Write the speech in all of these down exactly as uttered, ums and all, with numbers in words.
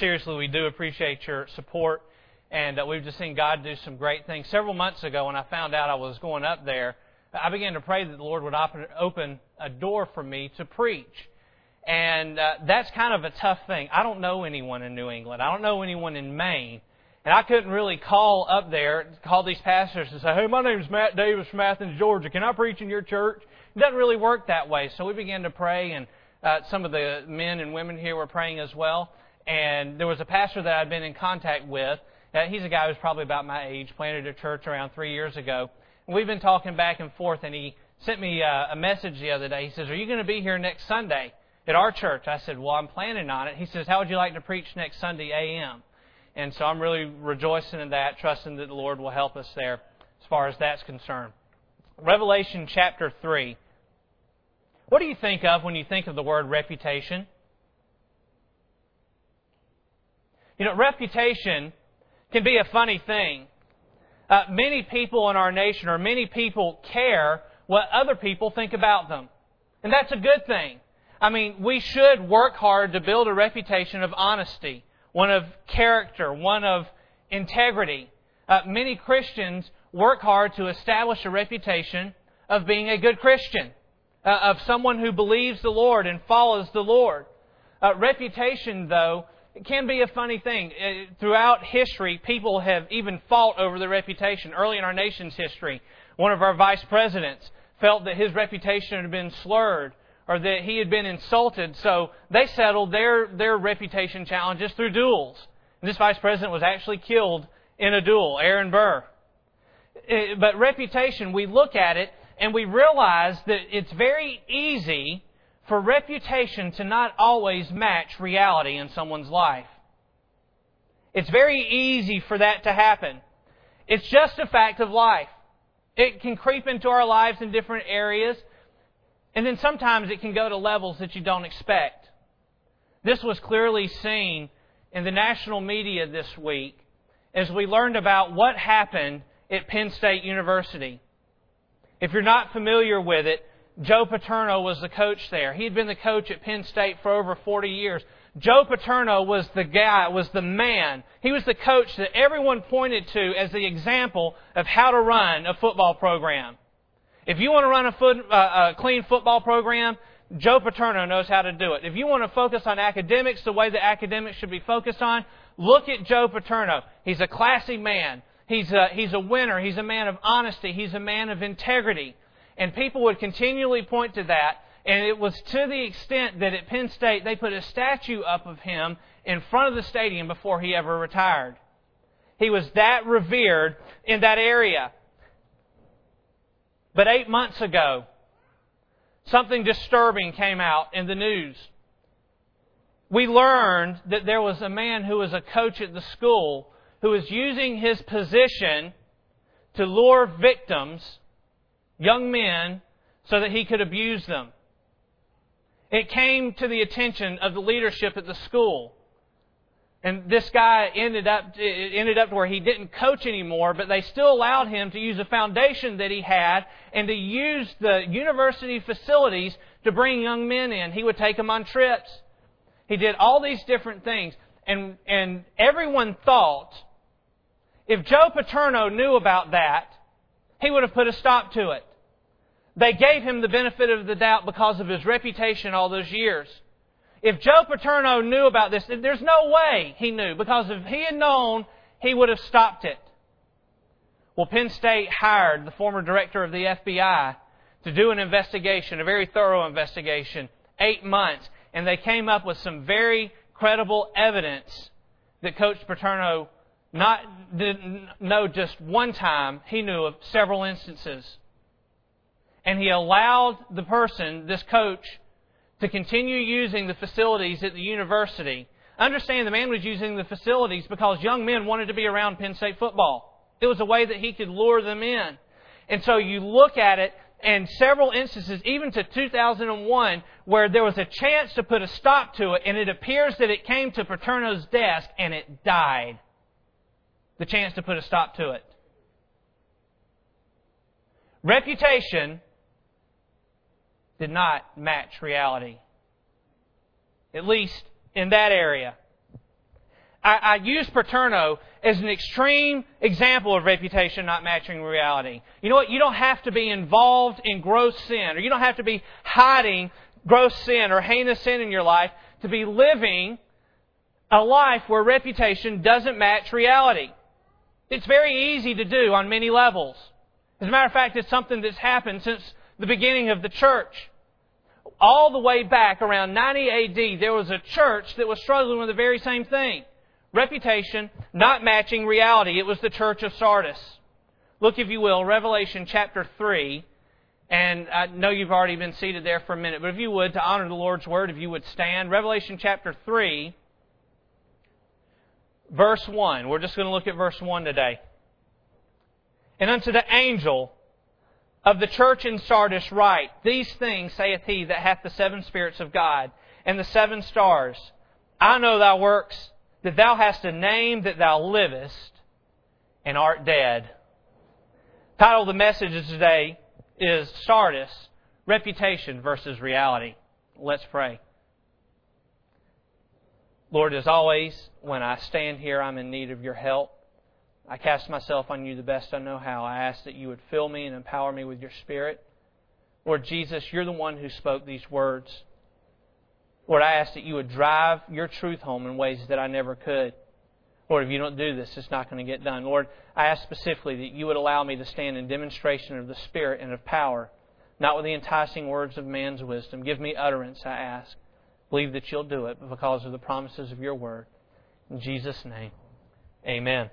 seriously, we do appreciate your support, and uh, we've just seen God do some great things. Several months ago, when I found out I was going up there, I began to pray that the Lord would open, open a door for me to preach. And uh, that's kind of a tough thing. I don't know anyone in New England. I don't know anyone in Maine. And I couldn't really call up there, call these pastors and say, hey, my name is Matt Davis from Athens, Georgia. Can I preach in your church? It doesn't really work that way. So we began to pray, and uh, some of the men and women here were praying as well. And there was a pastor that I'd been in contact with. Uh, he's a guy who's probably about my age, planted a church around three years ago. And we've been talking back and forth, and he sent me uh, a message the other day. He says, are you going to be here next Sunday at our church? I said, well, I'm planning on it. He says, how would you like to preach next Sunday A M? And so I'm really rejoicing in that, trusting that the Lord will help us there as far as that's concerned. Revelation chapter three. What do you think of when you think of the word reputation? You know, reputation can be a funny thing. Uh, many people in our nation, or many people, care what other people think about them. And that's a good thing. I mean, we should work hard to build a reputation of honesty, one of character, one of integrity. Uh, many Christians work hard to establish a reputation of being a good Christian, uh, of someone who believes the Lord and follows the Lord. Uh, reputation, though, it can be a funny thing. Uh, throughout history, people have even fought over their reputation. Early in our nation's history, one of our vice presidents felt that his reputation had been slurred, or that he had been insulted, so they settled their, their reputation challenges through duels. And this vice president was actually killed in a duel, Aaron Burr. But reputation, we look at it and we realize that it's very easy for reputation to not always match reality in someone's life. It's very easy for that to happen. It's just a fact of life. It can creep into our lives in different areas. And then sometimes it can go to levels that you don't expect. This was clearly seen in the national media this week as we learned about what happened at Penn State University. If you're not familiar with it, Joe Paterno was the coach there. He had been the coach at Penn State for over forty years. Joe Paterno was the guy, was the man. He was the coach that everyone pointed to as the example of how to run a football program. If you want to run a, foot, uh, a clean football program, Joe Paterno knows how to do it. If you want to focus on academics the way that academics should be focused on, look at Joe Paterno. He's a classy man. He's a, he's a winner. He's a man of honesty. He's a man of integrity. And people would continually point to that. And it was to the extent that at Penn State they put a statue up of him in front of the stadium before he ever retired. He was that revered in that area. But eight months ago, something disturbing came out in the news. We learned that there was a man who was a coach at the school who was using his position to lure victims, young men, so that he could abuse them. It came to the attention of the leadership at the school. And this guy ended up it ended up where he didn't coach anymore, but they still allowed him to use a foundation that he had and to use the university facilities to bring young men in. He would take them on trips. He did all these different things. And, and everyone thought if Joe Paterno knew about that, he would have put a stop to it. They gave him the benefit of the doubt because of his reputation all those years. If Joe Paterno knew about this, there's no way he knew, because if he had known, he would have stopped it. Well, Penn State hired the former director of the F B I to do an investigation, a very thorough investigation, eight months, and they came up with some very credible evidence that Coach Paterno not didn't know just one time, he knew of several instances. And he allowed the person, this coach, to continue using the facilities at the university. Understand the man was using the facilities because young men wanted to be around Penn State football. It was a way that he could lure them in. And so you look at it, and several instances, even to two thousand one, where there was a chance to put a stop to it, and it appears that it came to Paterno's desk, and it died. The chance to put a stop to it. Reputation did not match reality. At least in that area. I, I use Paterno as an extreme example of reputation not matching reality. You know what? You don't have to be involved in gross sin, or you don't have to be hiding gross sin or heinous sin in your life to be living a life where reputation doesn't match reality. It's very easy to do on many levels. As a matter of fact, it's something that's happened since the beginning of the church. All the way back around ninety A D, there was a church that was struggling with the very same thing. Reputation not matching reality. It was the church of Sardis. Look, if you will, Revelation chapter three. And I know you've already been seated there for a minute, but if you would, to honor the Lord's Word, if you would stand. Revelation chapter three, verse one. We're just going to look at verse one today. And unto the angel of the church in Sardis write, These things saith he that hath the seven spirits of God, and the seven stars. I know thy works, that thou hast a name, that thou livest, and art dead. The title of the message today is Sardis, Reputation versus Reality. Let's pray. Lord, as always, when I stand here, I'm in need of your help. I cast myself on you the best I know how. I ask that you would fill me and empower me with your Spirit. Lord Jesus, you're the one who spoke these words. Lord, I ask that you would drive your truth home in ways that I never could. Lord, if you don't do this, it's not going to get done. Lord, I ask specifically that you would allow me to stand in demonstration of the Spirit and of power, not with the enticing words of man's wisdom. Give me utterance, I ask. Believe that you'll do it because of the promises of your word. In Jesus' name, amen.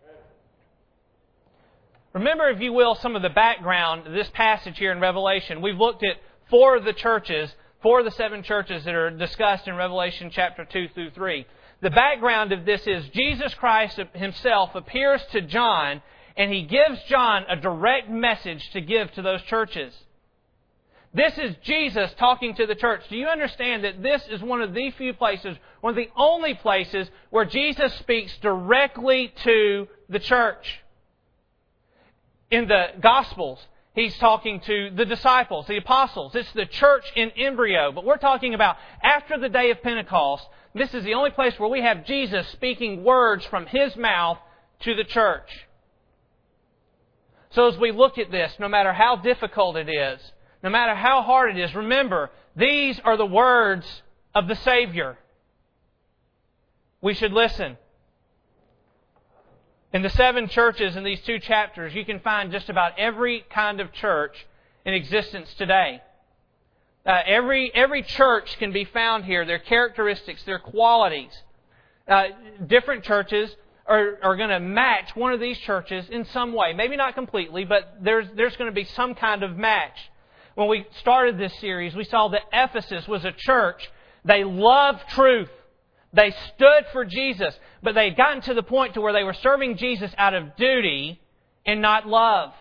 Remember, if you will, some of the background of this passage here in Revelation. We've looked at four of the churches, four of the seven churches that are discussed in Revelation chapter two through three. The background of this is Jesus Christ himself appears to John, and he gives John a direct message to give to those churches. This is Jesus talking to the church. Do you understand that this is one of the few places, one of the only places where Jesus speaks directly to the church? In the Gospels, he's talking to the disciples, the apostles. It's the church in embryo. But we're talking about after the day of Pentecost. This is the only place where we have Jesus speaking words from His mouth to the church. So as we look at this, no matter how difficult it is, no matter how hard it is, remember, these are the words of the Savior. We should listen. In the seven churches in these two chapters, you can find just about every kind of church in existence today. Uh, every every church can be found here. Their characteristics, their qualities. Uh, different churches are, are going to match one of these churches in some way. Maybe not completely, but there's there's going to be some kind of match. When we started this series, we saw that Ephesus was a church. They loved truth. They stood for Jesus, but they had gotten to the point to where they were serving Jesus out of duty and not love.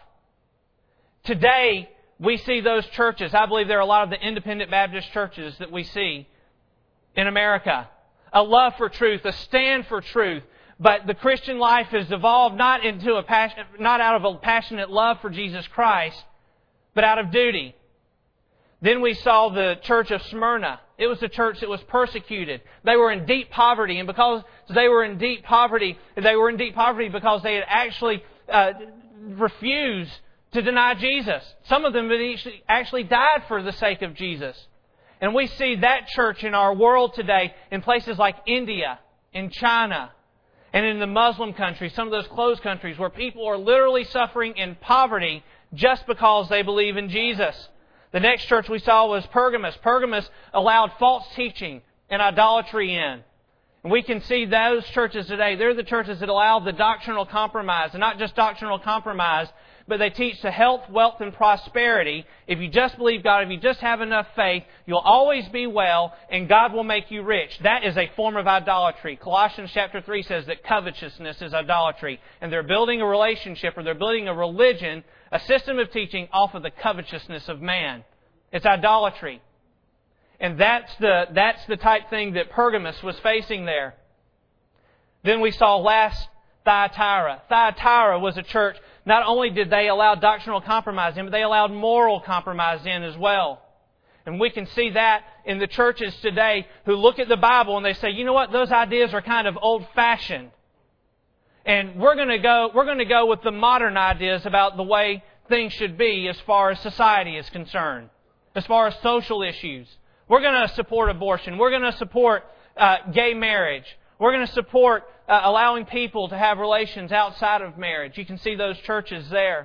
Today, we see those churches. I believe there are a lot of the independent Baptist churches that we see in America. A love for truth, a stand for truth. But the Christian life has evolved not into a passion, not out of a passionate love for Jesus Christ, but out of duty. Then we saw the church of Smyrna. It was a church that was persecuted. They were in deep poverty, and because they were in deep poverty, they were in deep poverty because they had actually uh, refused to deny Jesus. Some of them had actually died for the sake of Jesus. And we see that church in our world today in places like India, in China, and in the Muslim countries, some of those closed countries where people are literally suffering in poverty just because they believe in Jesus. The next church we saw was Pergamos. Pergamos allowed false teaching and idolatry in. And we can see those churches today. They're the churches that allow the doctrinal compromise. And not just doctrinal compromise, but they teach the health, wealth, and prosperity. If you just believe God, if you just have enough faith, you'll always be well, and God will make you rich. That is a form of idolatry. Colossians chapter three says that covetousness is idolatry. And they're building a relationship, or they're building a religion, a system of teaching off of the covetousness of man. It's idolatry. And that's the, that's the type thing that Pergamos was facing there. Then we saw last Thyatira. Thyatira was a church, not only did they allow doctrinal compromise in, but they allowed moral compromise in as well. And we can see that in the churches today who look at the Bible and they say, you know what, those ideas are kind of old-fashioned. And we're going to go, we're going to go with the modern ideas about the way things should be as far as society is concerned, as far as social issues. We're going to support abortion. We're going to support uh, gay marriage. We're going to support uh, allowing people to have relations outside of marriage. You can see those churches there.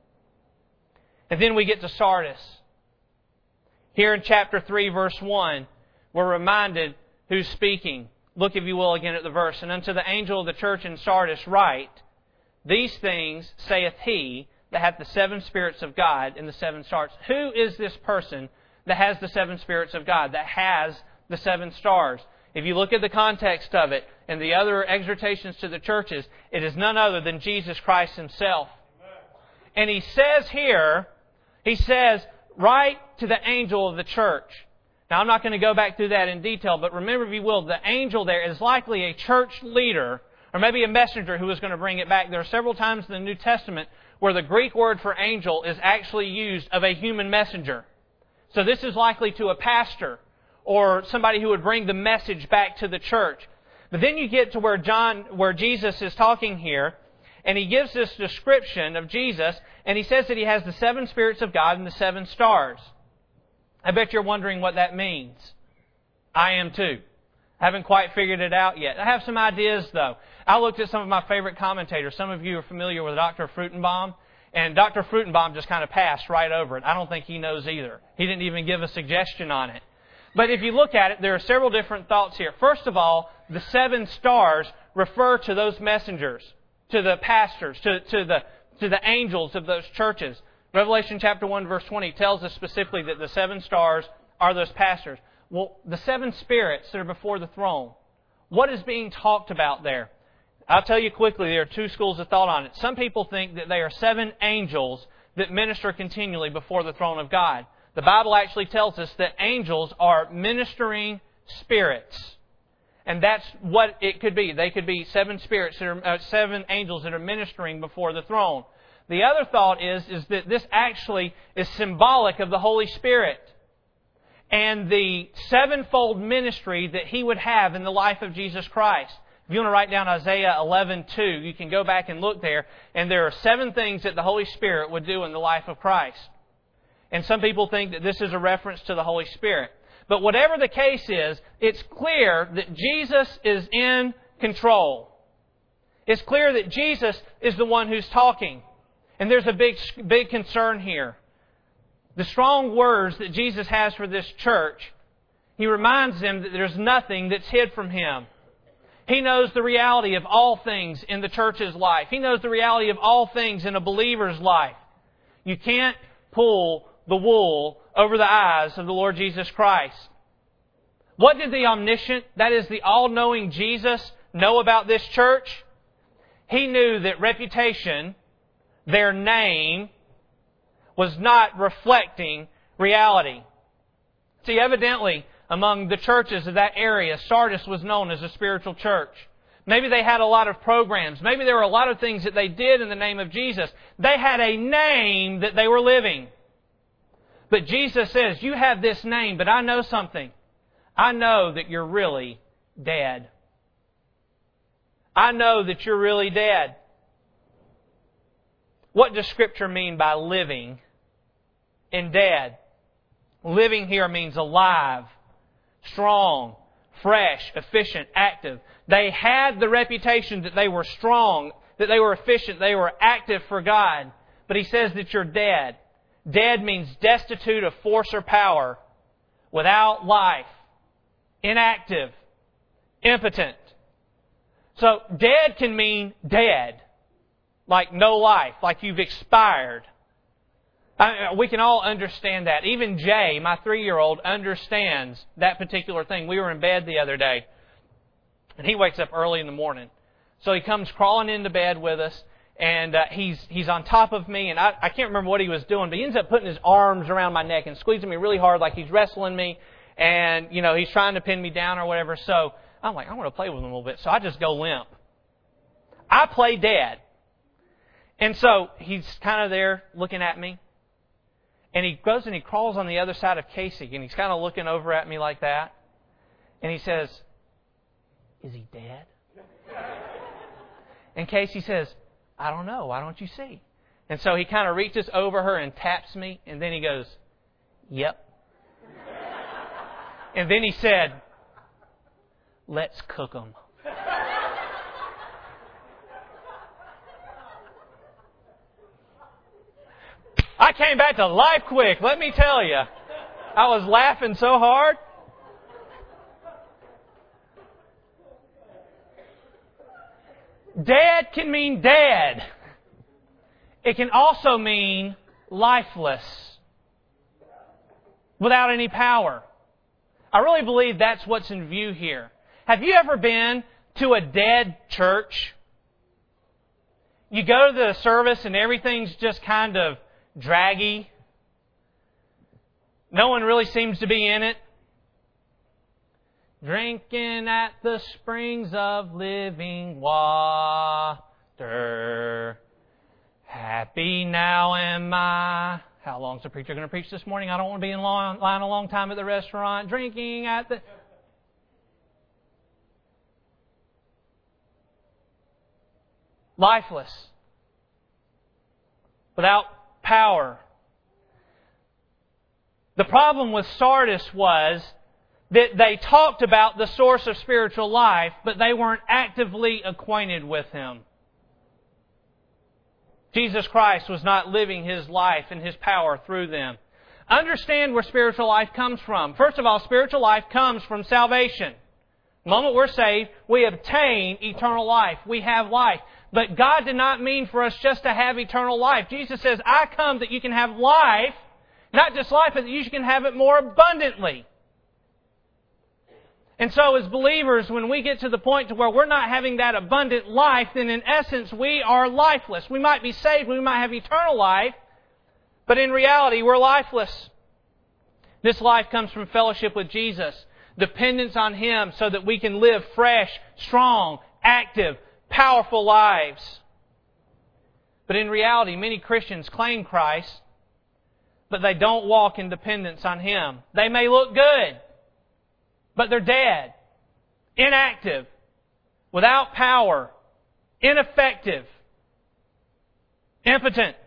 And then we get to Sardis. Here in chapter three, verse one, we're reminded who's speaking. Look, if you will, again at the verse. And unto the angel of the church in Sardis write, These things saith he that hath the seven spirits of God and the seven stars. Who is this person that has the seven spirits of God, that has the seven stars? If you look at the context of it and the other exhortations to the churches, it is none other than Jesus Christ Himself. And He says here, He says, write to the angel of the church. Now, I'm not going to go back through that in detail, but remember, if you will, the angel there is likely a church leader or maybe a messenger who is going to bring it back. There are several times in the New Testament where the Greek word for angel is actually used of a human messenger. So this is likely to a pastor or somebody who would bring the message back to the church. But then you get to where John, where Jesus is talking here, and He gives this description of Jesus, and He says that He has the seven spirits of God and the seven stars. I bet you're wondering what that means. I am too. I haven't quite figured it out yet. I have some ideas, though. I looked at some of my favorite commentators. Some of you are familiar with Doctor Frutenbaum, and Doctor Frutenbaum just kind of passed right over it. I don't think he knows either. He didn't even give a suggestion on it. But if you look at it, there are several different thoughts here. First of all, the seven stars refer to those messengers, to the pastors, to, to the to the angels of those churches. Revelation chapter one, verse twenty tells us specifically that the seven stars are those pastors. Well, the seven spirits that are before the throne, what is being talked about there? I'll tell you quickly, there are two schools of thought on it. Some people think that they are seven angels that minister continually before the throne of God. The Bible actually tells us that angels are ministering spirits. And that's what it could be. They could be seven spirits, that are, uh, seven angels that are ministering before the throne. The other thought is, is that this actually is symbolic of the Holy Spirit and the sevenfold ministry that He would have in the life of Jesus Christ. If you want to write down Isaiah eleven two, you can go back and look there, and there are seven things that the Holy Spirit would do in the life of Christ. And some people think that this is a reference to the Holy Spirit. But whatever the case is, it's clear that Jesus is in control. It's clear that Jesus is the one who's talking. And there's a big, big concern here. The strong words that Jesus has for this church, He reminds them that there's nothing that's hid from Him. He knows the reality of all things in the church's life. He knows the reality of all things in a believer's life. You can't pull the wool over the eyes of the Lord Jesus Christ. What did the omniscient, that is the all-knowing Jesus, know about this church? He knew that reputation, their name, was not reflecting reality. See, evidently, among the churches of that area, Sardis was known as a spiritual church. Maybe they had a lot of programs. Maybe there were a lot of things that they did in the name of Jesus. They had a name that they were living. But Jesus says, you have this name, but I know something. I know that you're really dead. I know that you're really dead. What does Scripture mean by living and dead? Living here means alive, strong, fresh, efficient, active. They had the reputation that they were strong, that they were efficient, they were active for God. But He says that you're dead. Dead means destitute of force or power, without life, inactive, impotent. So dead can mean dead, like no life, like you've expired. I, we can all understand that. Even Jay, my three-year-old, understands that particular thing. We were in bed the other day, and he wakes up early in the morning. So he comes crawling into bed with us, and uh, he's he's on top of me, and I, I can't remember what he was doing, but he ends up putting his arms around my neck and squeezing me really hard like he's wrestling me, and, you know, he's trying to pin me down or whatever. So I'm like, I want to play with him a little bit, so I just go limp. I play dead. And so he's kind of there looking at me. And he goes and he crawls on the other side of Casey, and he's kind of looking over at me like that. And he says, "Is he dead?" And Casey says, "I don't know. Why don't you see?" And so he kind of reaches over her and taps me, and then he goes, "Yep." And then he said, "Let's cook them." I came back to life quick, let me tell you. I was laughing so hard. Dead can mean dead. It can also mean lifeless, without any power. I really believe that's what's in view here. Have you ever been to a dead church? You go to the service and everything's just kind of draggy. No one really seems to be in it. Drinking at the springs of living water. Happy now am I. How long's the preacher going to preach this morning? I don't want to be in line a long time at the restaurant. Drinking at the... Lifeless. Without power. The problem with Sardis was that they talked about the source of spiritual life, but they weren't actively acquainted with Him. Jesus Christ was not living His life and His power through them. Understand where spiritual life comes from. First of all, spiritual life comes from salvation. The moment we're saved, we obtain eternal life. We have life. But God did not mean for us just to have eternal life. Jesus says, "I come that you can have life, not just life, but that you can have it more abundantly." And so as believers, when we get to the point to where we're not having that abundant life, then in essence we are lifeless. We might be saved, we might have eternal life, but in reality we're lifeless. This life comes from fellowship with Jesus, dependence on Him so that we can live fresh, strong, active, powerful lives. But in reality, many Christians claim Christ, but they don't walk in dependence on Him. They may look good, but they're dead, inactive, without power, ineffective, impotent.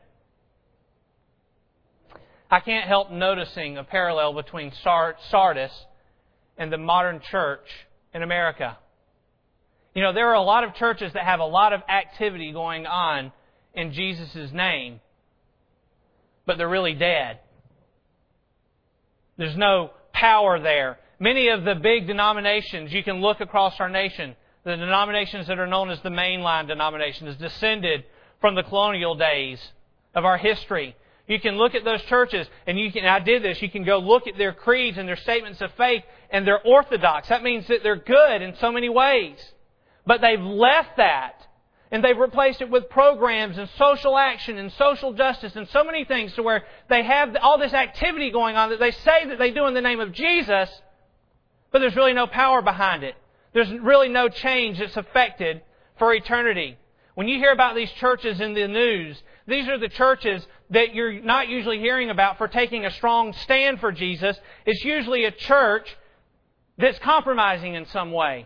I can't help noticing a parallel between Sardis and the modern church in America. You know, there are a lot of churches that have a lot of activity going on in Jesus' name, but they're really dead. There's no power there. Many of the big denominations, you can look across our nation, the denominations that are known as the mainline denominations, descended from the colonial days of our history. You can look at those churches, and you can, I did this, you can go look at their creeds and their statements of faith, and they're orthodox. That means that they're good in so many ways. But they've left that, and they've replaced it with programs and social action and social justice and so many things to where they have all this activity going on that they say that they do in the name of Jesus, but there's really no power behind it. There's really no change that's affected for eternity. When you hear about these churches in the news, these are the churches that you're not usually hearing about for taking a strong stand for Jesus. It's usually a church that's compromising in some way.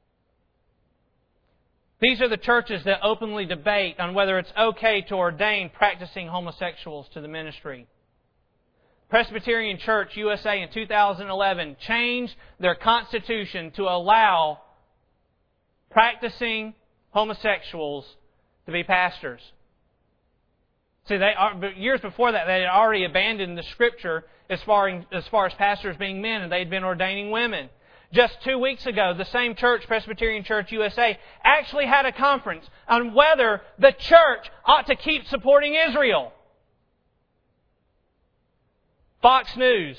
These are the churches that openly debate on whether it's okay to ordain practicing homosexuals to the ministry. Presbyterian Church U S A in two thousand eleven changed their constitution to allow practicing homosexuals to be pastors. See, they are, but years before that, they had already abandoned the Scripture as far as far as pastors being men, and they had been ordaining women. Just two weeks ago, the same church, Presbyterian Church U S A, actually had a conference on whether the church ought to keep supporting Israel. Fox News.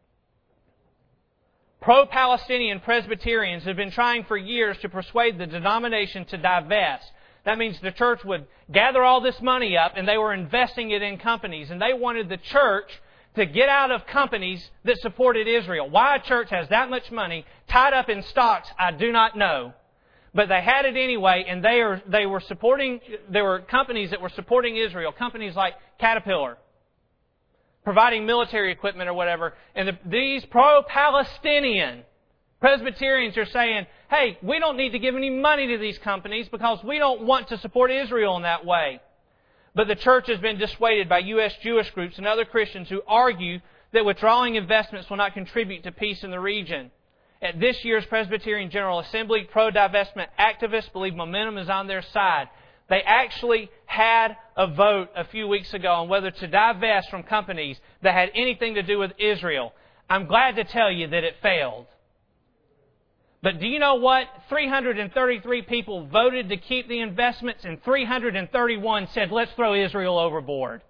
Pro-Palestinian Presbyterians have been trying for years to persuade the denomination to divest. That means the church would gather all this money up and they were investing it in companies. And they wanted the church to get out of companies that supported Israel. Why a church has that much money tied up in stocks, I do not know. But they had it anyway, and they are they were supporting, there were companies that were supporting Israel. Companies like Caterpillar. providing military equipment or whatever. And the, these pro-Palestinian Presbyterians are saying, hey, we don't need to give any money to these companies because we don't want to support Israel in that way. But the church has been dissuaded by U S Jewish groups and other Christians who argue that withdrawing investments will not contribute to peace in the region. At this year's Presbyterian General Assembly, pro-divestment activists believe momentum is on their side. They actually had a vote a few weeks ago on whether to divest from companies that had anything to do with Israel. I'm glad to tell you that it failed. But do you know what? three hundred thirty-three people voted to keep the investments and three hundred thirty-one said, let's throw Israel overboard.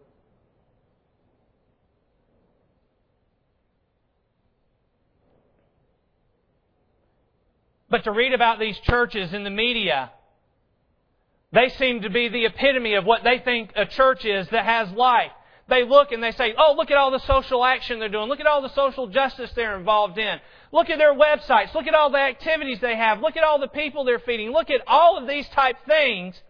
But to read about these churches in the media, they seem to be the epitome of what they think a church is that has life. They look and they say, oh, look at all the social action they're doing. Look at all the social justice they're involved in. Look at their websites. Look at all the activities they have. Look at all the people they're feeding. Look at all of these type things.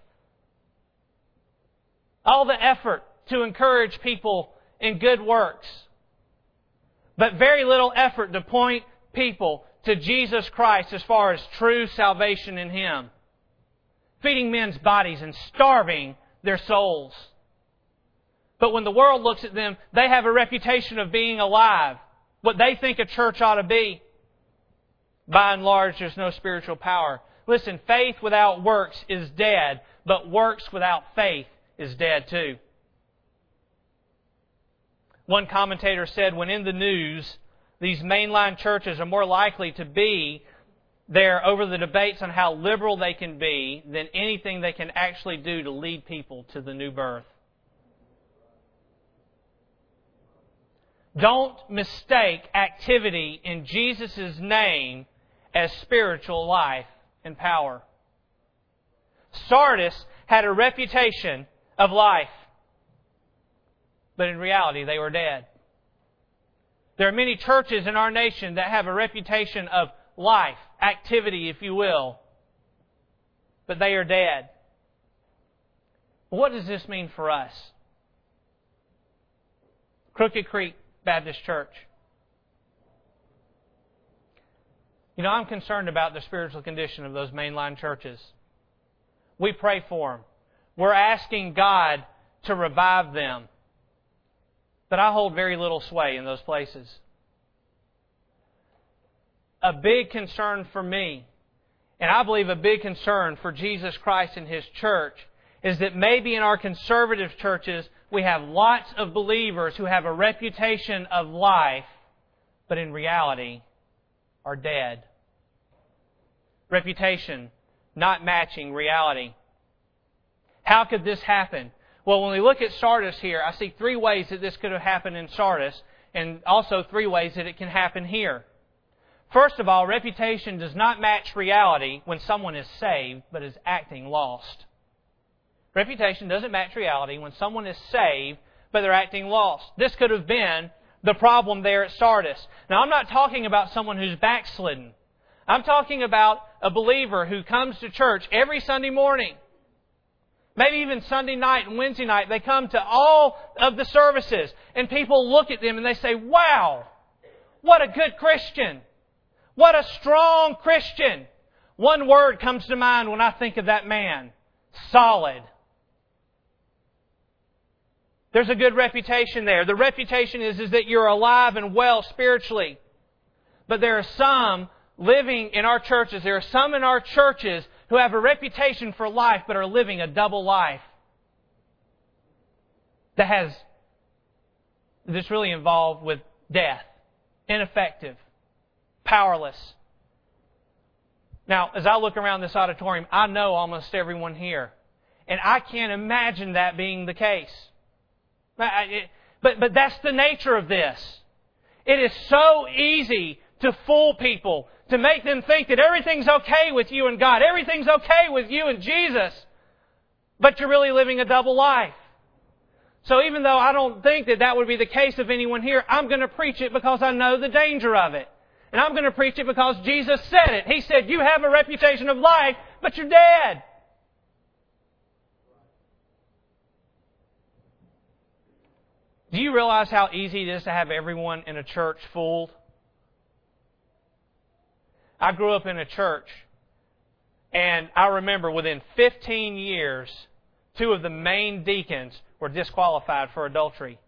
All the effort to encourage people in good works. But very little effort to point people to Jesus Christ as far as true salvation in Him. Feeding men's bodies and starving their souls. But when the world looks at them, they have a reputation of being alive. What they think a church ought to be. By and large, there's no spiritual power. Listen, faith without works is dead, but works without faith is dead too. One commentator said, when in the news, these mainline churches are more likely to be there over the debates on how liberal they can be than anything they can actually do to lead people to the new birth. Don't mistake activity in Jesus' name as spiritual life and power. Sardis had a reputation of life, but in reality they were dead. There are many churches in our nation that have a reputation of life, activity, if you will, but they are dead. What does this mean for us? Crooked Creek Baptist Church. You know, I'm concerned about the spiritual condition of those mainline churches. We pray for them. We're asking God to revive them. But I hold very little sway in those places. A big concern for me, and I believe a big concern for Jesus Christ and His church, is that maybe in our conservative churches we have lots of believers who have a reputation of life, but in reality are dead. Reputation not matching reality. How could this happen? Well, when we look at Sardis here, I see three ways that this could have happened in Sardis, and also three ways that it can happen here. First of all, reputation does not match reality when someone is saved but is acting lost. Reputation doesn't match reality when someone is saved but they're acting lost. This could have been the problem there at Sardis. Now, I'm not talking about someone who's backslidden. I'm talking about a believer who comes to church every Sunday morning. Maybe even Sunday night and Wednesday night. They come to all of the services and people look at them and they say, wow, what a good Christian. What a strong Christian. One word comes to mind when I think of that man. Solid. There's a good reputation there. The reputation is, is that you're alive and well spiritually. But there are some living in our churches, there are some in our churches who have a reputation for life but are living a double life. That has, that's really involved with death. Ineffective. Powerless. Now, as I look around this auditorium, I know almost everyone here. And I can't imagine that being the case. But, but that's the nature of this. It is so easy to fool people, to make them think that everything's okay with you and God, everything's okay with you and Jesus, but you're really living a double life. So even though I don't think that that would be the case of anyone here, I'm going to preach it because I know the danger of it. And I'm going to preach it because Jesus said it. He said, you have a reputation of life, but you're dead. Do you realize how easy it is to have everyone in a church fooled? I grew up in a church, and I remember within fifteen years, two of the main deacons were disqualified for adultery.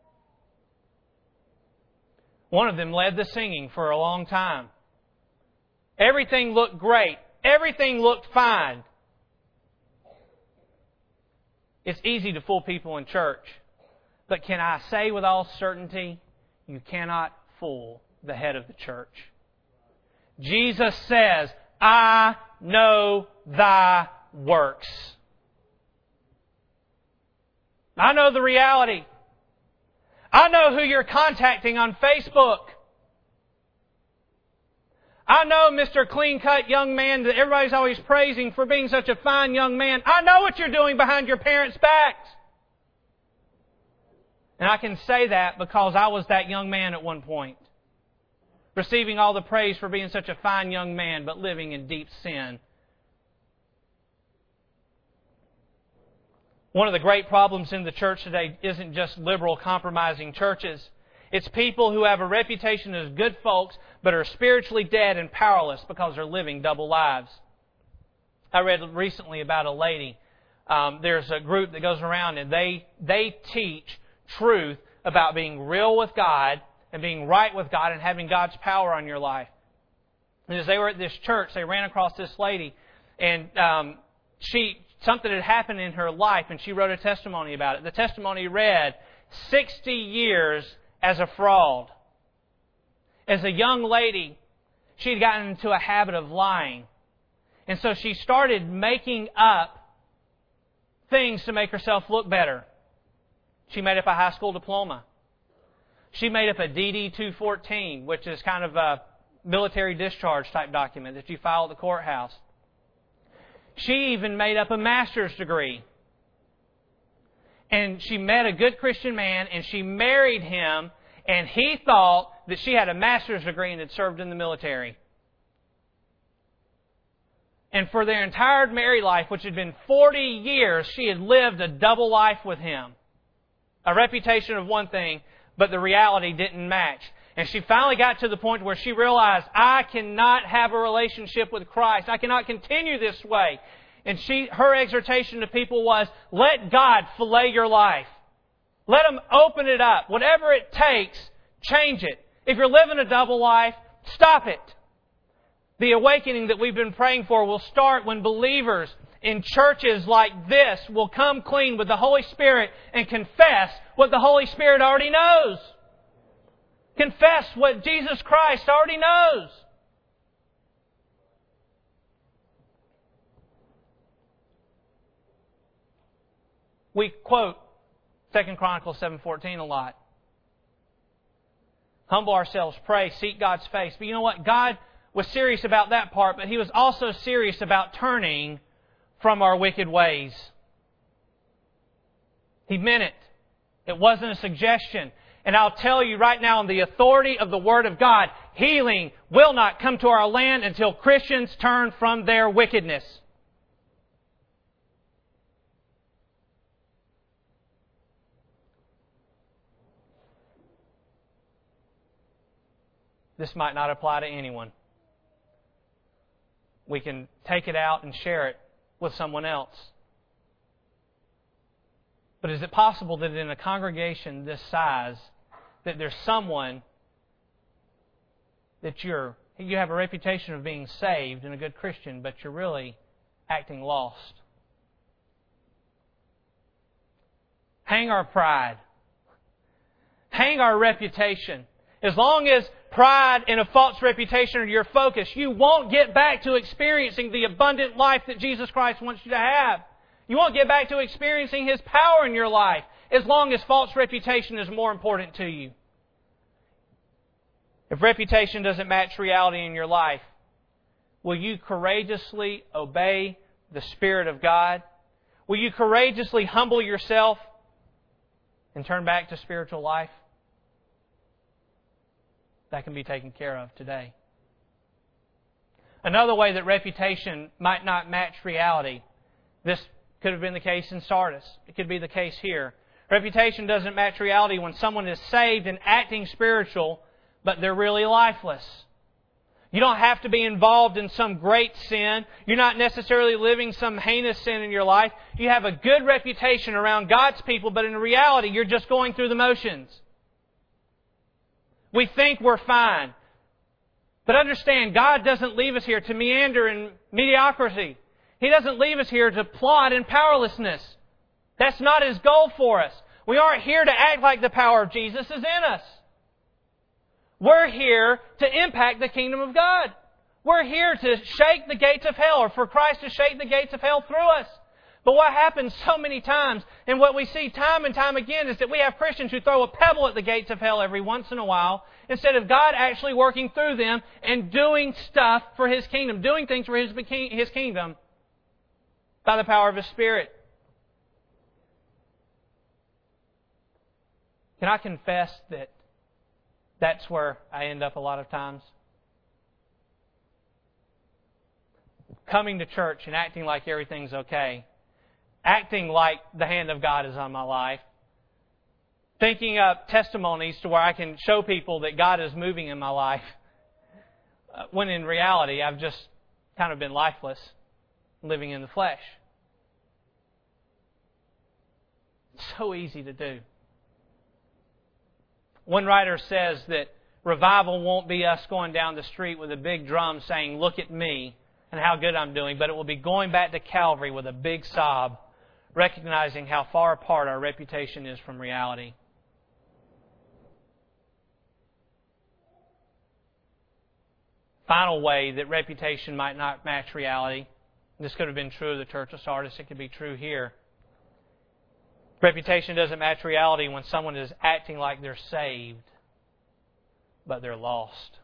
One of them led the singing for a long time. Everything looked great. Everything looked fine. It's easy to fool people in church. But can I say with all certainty, you cannot fool the head of the church. Jesus says, I know thy works. I know the reality. I know who you're contacting on Facebook. I know Mister Clean-cut young man that everybody's always praising for being such a fine young man. I know what you're doing behind your parents' backs. And I can say that because I was that young man at one point, receiving all the praise for being such a fine young man, but living in deep sin. One of the great problems in the church today isn't just liberal, compromising churches. It's people who have a reputation as good folks, but are spiritually dead and powerless because they're living double lives. I read recently about a lady. Um, there's a group that goes around and they they teach truth about being real with God and being right with God and having God's power on your life. And as they were at this church, they ran across this lady, and um, she something had happened in her life, and she wrote a testimony about it. The testimony read, sixty years as a fraud. As a young lady, she had gotten into a habit of lying. And so she started making up things to make herself look better. She made up a high school diploma. She made up a D D two fourteen, which is kind of a military discharge type document that you file at the courthouse. She even made up a master's degree. And she met a good Christian man, and she married him, and he thought that she had a master's degree and had served in the military. And for their entire married life, which had been forty years, she had lived a double life with him. A reputation of one thing, but the reality didn't match. And she finally got to the point where she realized, I cannot have a relationship with Christ. I cannot continue this way. And she, her exhortation to people was, let God fillet your life. Let Him open it up. Whatever it takes, change it. If you're living a double life, stop it. The awakening that we've been praying for will start when believers in churches like this will come clean with the Holy Spirit and confess what the Holy Spirit already knows. Confess what Jesus Christ already knows. We quote Second Chronicles seven fourteen a lot. Humble ourselves, pray, seek God's face. But you know what? God was serious about that part, but He was also serious about turning from our wicked ways. He meant it. It wasn't a suggestion. And I'll tell you right now, on the authority of the Word of God, healing will not come to our land until Christians turn from their wickedness. This might not apply to anyone. We can take it out and share it with someone else. But is it possible that in a congregation this size, that there's someone that you're, you have a reputation of being saved and a good Christian, but you're really acting lost? Hang our pride. Hang our reputation. As long as pride and a false reputation are your focus, you won't get back to experiencing the abundant life that Jesus Christ wants you to have. You won't get back to experiencing His power in your life as long as false reputation is more important to you. If reputation doesn't match reality in your life, will you courageously obey the Spirit of God? Will you courageously humble yourself and turn back to spiritual life? That can be taken care of today. Another way that reputation might not match reality, this could have been the case in Sardis. It could be the case here. Reputation doesn't match reality when someone is saved and acting spiritual, but they're really lifeless. You don't have to be involved in some great sin. You're not necessarily living some heinous sin in your life. You have a good reputation around God's people, but in reality, you're just going through the motions. We think we're fine. But understand, God doesn't leave us here to meander in mediocrity. He doesn't leave us here to plod in powerlessness. That's not His goal for us. We aren't here to act like the power of Jesus is in us. We're here to impact the kingdom of God. We're here to shake the gates of hell, or for Christ to shake the gates of hell through us. But what happens so many times, and what we see time and time again, is that we have Christians who throw a pebble at the gates of hell every once in a while, instead of God actually working through them and doing stuff for His kingdom, doing things for His, His kingdom by the power of His Spirit. Can I confess that that's where I end up a lot of times? Coming to church and acting like everything's okay. Acting like the hand of God is on my life. Thinking up testimonies to where I can show people that God is moving in my life. When in reality, I've just kind of been lifeless, living in the flesh. It's so easy to do. One writer says that revival won't be us going down the street with a big drum saying, "Look at me and how good I'm doing," but it will be going back to Calvary with a big sob, recognizing how far apart our reputation is from reality. Final way that reputation might not match reality, this could have been true of the Church of Sardis, it could be true here. Reputation doesn't match reality when someone is acting like they're saved, but they're lost.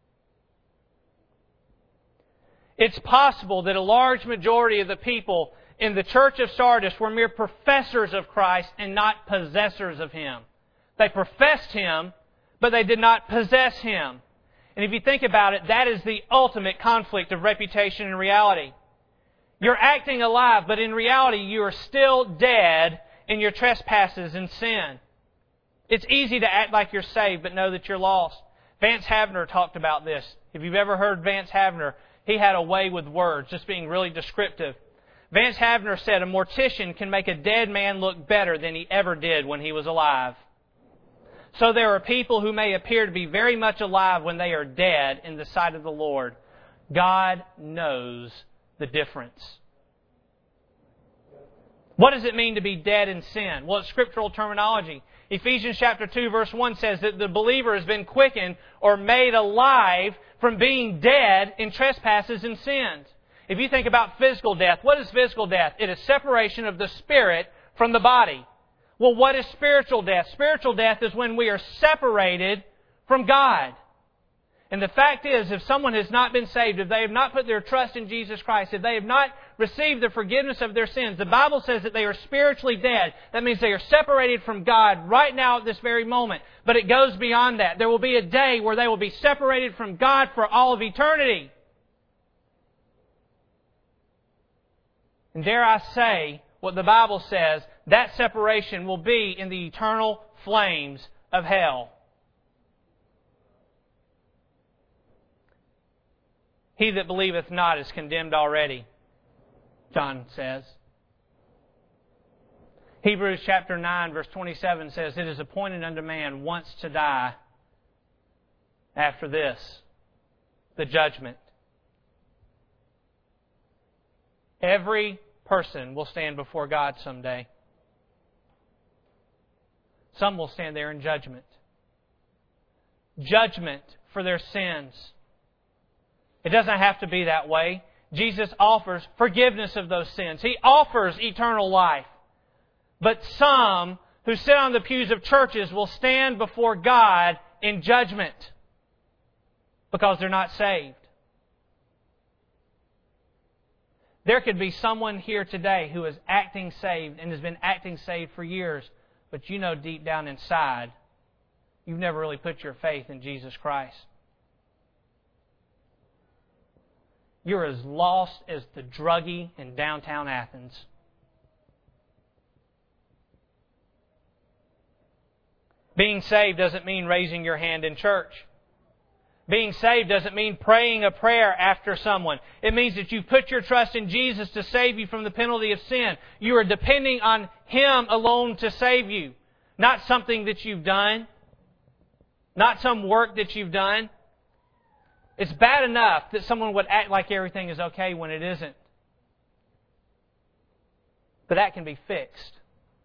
It's possible that a large majority of the people in the Church of Sardis were mere professors of Christ and not possessors of Him. They professed Him, but they did not possess Him. And if you think about it, that is the ultimate conflict of reputation and reality. You're acting alive, but in reality you are still dead in your trespasses and sin. It's easy to act like you're saved, but know that you're lost. Vance Havner talked about this. If you've ever heard Vance Havner, he had a way with words, just being really descriptive. Vance Havner said, "A mortician can make a dead man look better than he ever did when he was alive." So there are people who may appear to be very much alive when they are dead in the sight of the Lord. God knows the difference. What does it mean to be dead in sin? Well, it's scriptural terminology. Ephesians chapter two verse one says that the believer has been quickened or made alive from being dead in trespasses and sins. If you think about physical death, what is physical death? It is separation of the spirit from the body. Well, what is spiritual death? Spiritual death is when we are separated from God. And the fact is, if someone has not been saved, if they have not put their trust in Jesus Christ, if they have not received the forgiveness of their sins, the Bible says that they are spiritually dead. That means they are separated from God right now at this very moment. But it goes beyond that. There will be a day where they will be separated from God for all of eternity. And dare I say what the Bible says, that separation will be in the eternal flames of hell. He that believeth not is condemned already, John says. Hebrews chapter nine verse twenty-seven says, "It is appointed unto man once to die. After this, the judgment." Every person will stand before God someday. Some will stand there in judgment. Judgment for their sins. It doesn't have to be that way. Jesus offers forgiveness of those sins. He offers eternal life. But some who sit on the pews of churches will stand before God in judgment because they're not saved. There could be someone here today who is acting saved and has been acting saved for years, but you know deep down inside, you've never really put your faith in Jesus Christ. You're as lost as the druggie in downtown Athens. Being saved doesn't mean raising your hand in church. Being saved doesn't mean praying a prayer after someone. It means that you put your trust in Jesus to save you from the penalty of sin. You are depending on Him alone to save you. Not something that you've done. Not some work that you've done. It's bad enough that someone would act like everything is okay when it isn't. But that can be fixed.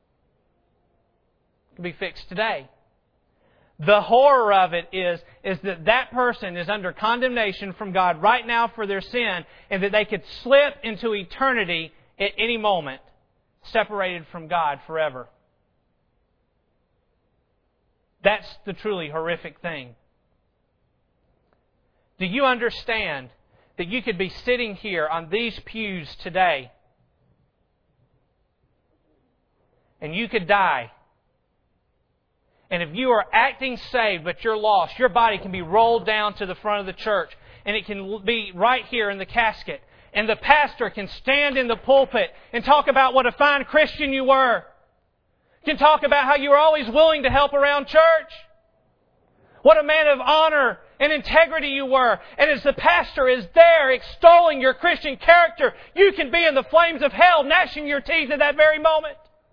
It can be fixed today. The horror of it is, is that that person is under condemnation from God right now for their sin, and that they could slip into eternity at any moment, separated from God forever. That's the truly horrific thing. Do you understand that you could be sitting here on these pews today, and you could die? And if you are acting saved but you're lost, your body can be rolled down to the front of the church, and it can be right here in the casket. And the pastor can stand in the pulpit and talk about what a fine Christian you were. Can talk about how you were always willing to help around church. What a man of honor and integrity you were. And as the pastor is there extolling your Christian character, you can be in the flames of hell, gnashing your teeth at that very moment.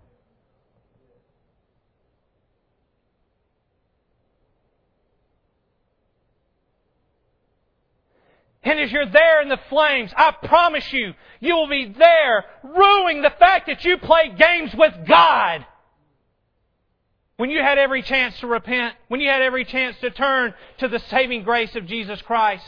And as you're there in the flames, I promise you, you will be there ruining the fact that you played games with God. When you had every chance to repent, when you had every chance to turn to the saving grace of Jesus Christ.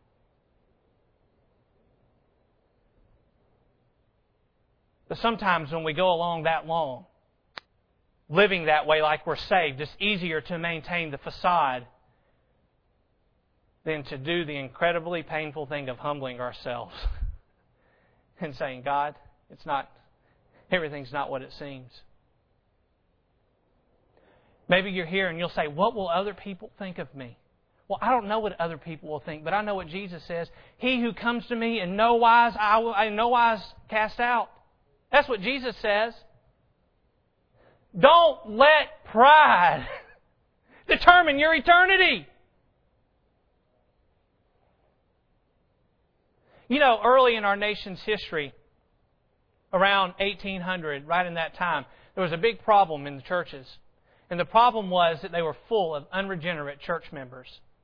But sometimes when we go along that long, living that way like we're saved, it's easier to maintain the facade than to do the incredibly painful thing of humbling ourselves and saying, God, it's not, everything's not what it seems. Maybe you're here and you'll say, what will other people think of me? Well, I don't know what other people will think, but I know what Jesus says. He who comes to me in no wise, I will in no wise cast out. That's what Jesus says. Don't let pride determine your eternity. You know, early in our nation's history, around eighteen hundred, right in that time, there was a big problem in the churches. And the problem was that they were full of unregenerate church members.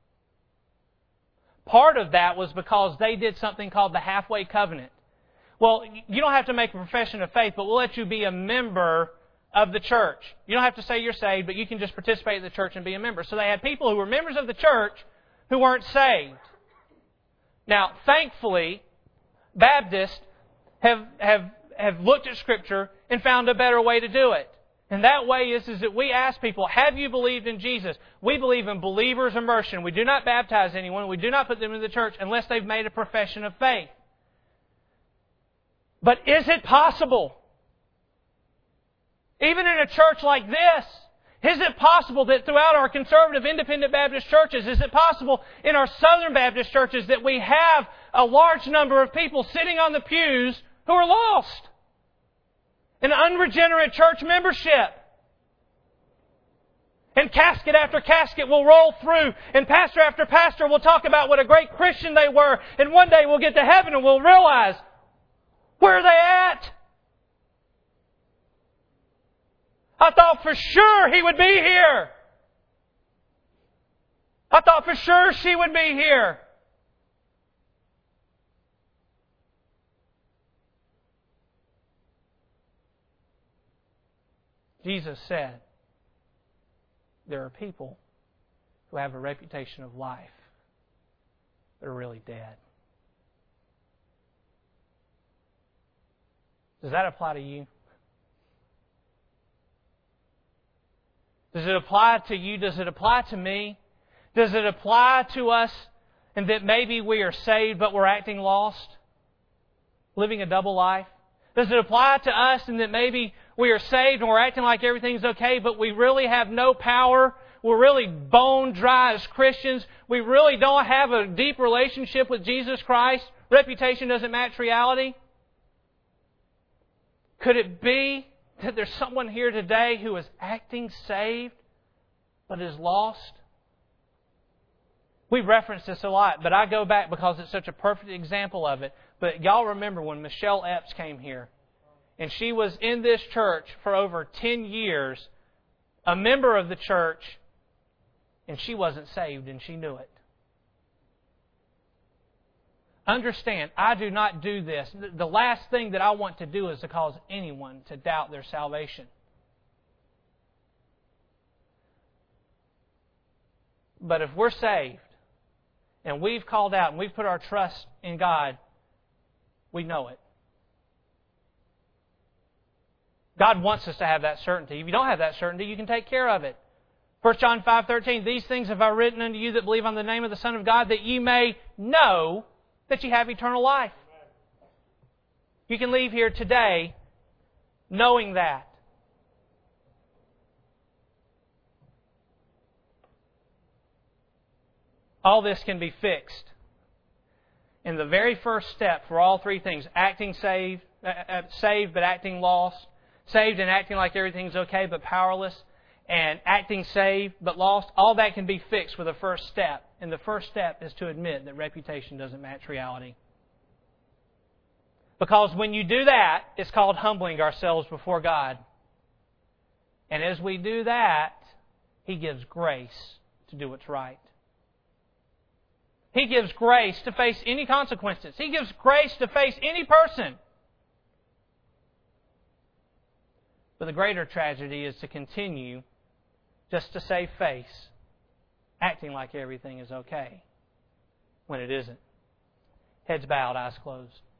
Part of that was because they did something called the halfway covenant. Well, you don't have to make a profession of faith, but we'll let you be a member of the church. You don't have to say you're saved, but you can just participate in the church and be a member. So they had people who were members of the church who weren't saved. Now, thankfully, Baptists have, have, have looked at Scripture and found a better way to do it. And that way is, is that we ask people, have you believed in Jesus? We believe in believers' immersion. We do not baptize anyone. We do not put them in the church unless they've made a profession of faith. But is it possible, even in a church like this, is it possible that throughout our conservative independent Baptist churches, is it possible in our Southern Baptist churches that we have a large number of people sitting on the pews who are lost? An unregenerate church membership. And casket after casket will roll through, and pastor after pastor will talk about what a great Christian they were, and one day we'll get to heaven and we'll realize, where are they at? I thought for sure he would be here. I thought for sure she would be here. Jesus said, there are people who have a reputation of life that are really dead. Does that apply to you? Does it apply to you? Does it apply to me? Does it apply to us and that maybe we are saved but we're acting lost? Living a double life? Does it apply to us and that maybe we are saved and we're acting like everything's okay, but we really have no power? We're really bone dry as Christians. We really don't have a deep relationship with Jesus Christ. Reputation doesn't match reality. Could it be that there's someone here today who is acting saved, but is lost. We reference this a lot, but I go back because it's such a perfect example of it. But y'all remember when Michelle Epps came here, and she was in this church for over ten years, a member of the church, and she wasn't saved, and she knew it. Understand, I do not do this. The last thing that I want to do is to cause anyone to doubt their salvation. But if we're saved, and we've called out, and we've put our trust in God, we know it. God wants us to have that certainty. If you don't have that certainty, you can take care of it. First John five thirteen, these things have I written unto you that believe on the name of the Son of God, that ye may know that ye have eternal life. You can leave here today knowing that. All this can be fixed in the very first step for all three things. Acting saved, uh, saved but acting lost. Saved and acting like everything's okay but powerless. And acting saved but lost. All that can be fixed with the first step. And the first step is to admit that reputation doesn't match reality. Because when you do that, it's called humbling ourselves before God. And as we do that, He gives grace to do what's right. He gives grace to face any consequences. He gives grace to face any person. But the greater tragedy is to continue just to save face, acting like everything is okay when it isn't. Heads bowed, eyes closed.